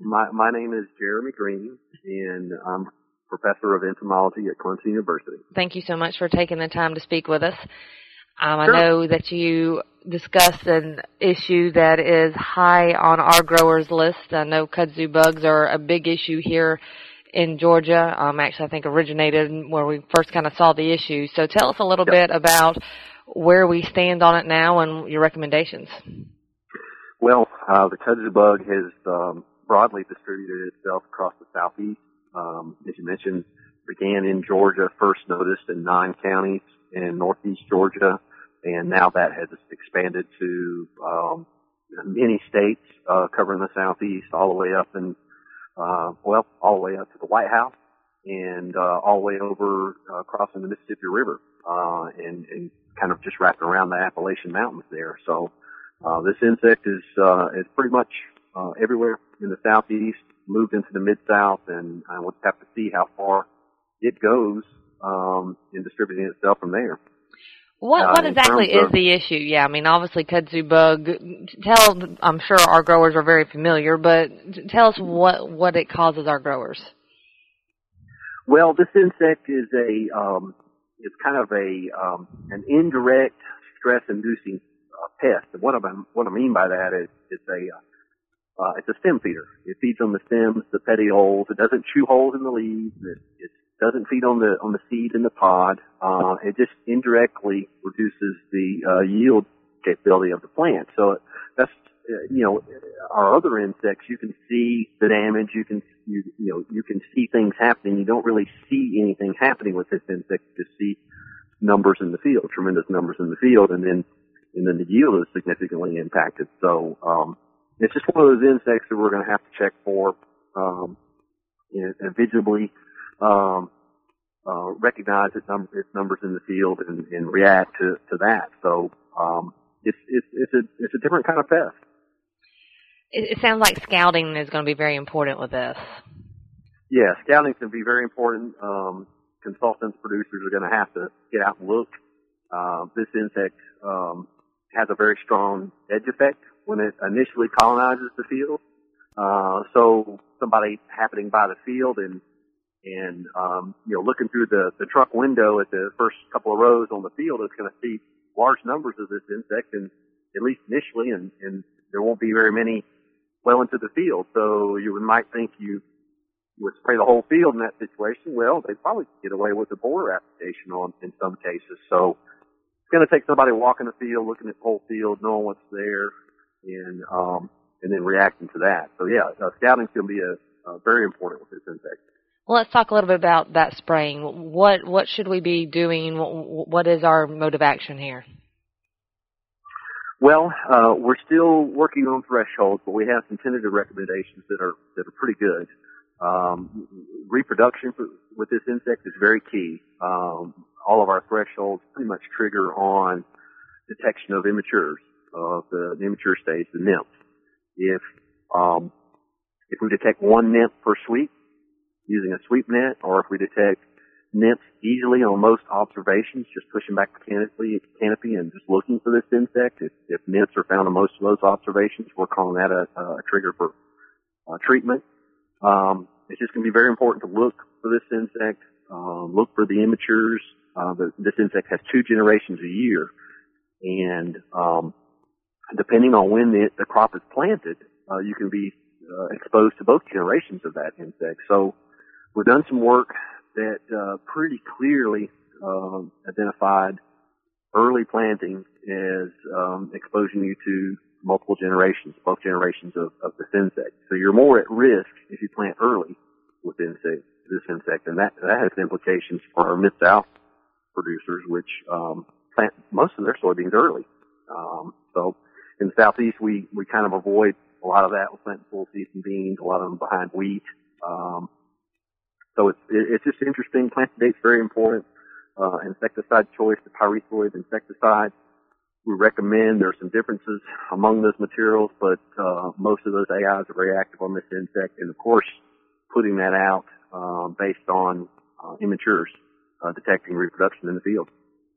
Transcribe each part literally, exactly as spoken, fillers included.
My, my name is Jeremy Green, and I'm professor of entomology at Clemson University. Thank you so much for taking the time to speak with us. Um, Sure. I know that you discussed an issue that is high on our growers' list. I know kudzu bugs are a big issue here in Georgia. Um, actually, I think originated where we first kind of saw the issue. So tell us a little Yep. bit about where we stand on it now and your recommendations. Well, uh, the kudzu bug has um, broadly distributed itself across the southeast. Um, as you mentioned, began in Georgia, first noticed in nine counties in northeast Georgia, and now that has expanded to um, many states uh, covering the southeast, all the way up and uh, well, all the way up to the White House, and uh, all the way over uh, crossing the Mississippi River, uh, and, and kind of just wrapping around the Appalachian Mountains there. So uh, this insect is uh, is pretty much uh, everywhere in the southeast, moved into the mid-south, and I would have to see how far it goes um, in distributing itself from there. What Uh, what in exactly terms is of- the issue? Yeah, I mean, obviously kudzu bug. Tell, I'm sure our growers are very familiar, but tell us what what it causes our growers. Well, this insect is a um, it's kind of a um, an indirect stress-inducing uh, pest. And what I what I mean by that is it's a uh, it's a stem feeder. It feeds on the stems, the petioles. It doesn't chew holes in the leaves. It, it doesn't feed on the on the seed in the pod. Uh, it just indirectly reduces the uh, yield capability of the plant. So that's uh, you know, our other insects, you can see the damage. You can you you know you can see things happening. You don't really see anything happening with this insect. You just see numbers in the field, tremendous numbers in the field, and then and then the yield is significantly impacted. So um, it's just one of those insects that we're going to have to check for um, and, and visibly um, uh, recognize its, num- its numbers in the field and, and react to, to that. So um, it's it's it's a it's a different kind of pest. It, it sounds like scouting is going to be very important with this. Yeah, scouting can be very important. Um, consultants, producers are going to have to get out and look. Uh, this insect um, has a very strong edge effect when it initially colonizes the field. Uh, so somebody happening by the field and and um, you know looking through the, the truck window at the first couple of rows on the field is going to see large numbers of this insect, and at least initially, and, and there won't be very many well into the field. So you might think you would spray the whole field in that situation. Well, they probably could get away with a border application on in some cases. So it's going to take somebody walking the field, looking at the whole field, knowing what's there, and um, and then reacting to that. So yeah, uh, scouting's going to be a, a very important with this insect. Well, let's talk a little bit about that spraying. What what should we be doing? What, what is our mode of action here? Well, uh, we're still working on thresholds, but we have some tentative recommendations that are that are pretty good. Um, reproduction for, with this insect is very key. Um, all of our thresholds pretty much trigger on detection of immatures, of the, the immature stage, the nymphs. If um, if we detect one nymph per sweep using a sweep net, or if we detect nymphs easily on most observations, just pushing back the canopy, canopy and just looking for this insect. If, if nymphs are found on most of those observations, we're calling that a, a trigger for uh, treatment. Um, it's just going to be very important to look for this insect, uh, look for the immatures. Uh, the, this insect has two generations a year, and um, depending on when the, the crop is planted, uh, you can be uh, exposed to both generations of that insect. So we've done some work that uh, pretty clearly um, identified early planting as um, exposing you to multiple generations, both generations of, of this insect. So you're more at risk if you plant early with insect, this insect, and that that has implications for our Mid-South producers, which um, plant most of their soybeans early. Um, so in the Southeast, we, we kind of avoid a lot of that. We're planting full season beans, a lot of them behind wheat. Um, So it's it's just interesting. Plant date's very important. Uh, insecticide choice, the pyrethroid insecticide. We recommend there are some differences among those materials, but uh, most of those A Is are very active on this insect, and of course, putting that out uh, based on uh, immatures, uh, detecting reproduction in the field.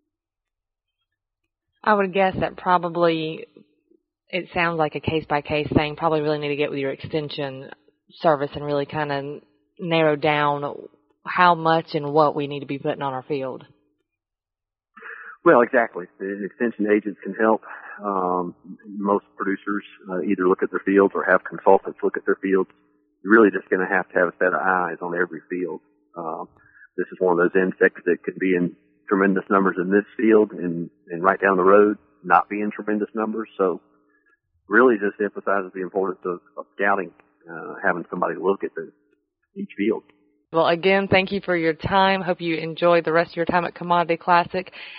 I would guess that probably it sounds like a case by case thing. Probably really need to get with your extension service and really kind of narrow down how much and what we need to be putting on our field. Well, exactly. The extension agents can help. Um, most producers uh, either look at their fields or have consultants look at their fields. You're really just going to have to have a set of eyes on every field. Uh, this is one of those insects that could be in tremendous numbers in this field and, and right down the road not be in tremendous numbers. So really just emphasizes the importance of, of scouting, uh, having somebody look at the, each field. Well, again, thank you for your time. Hope you enjoy the rest of your time at Commodity Classic.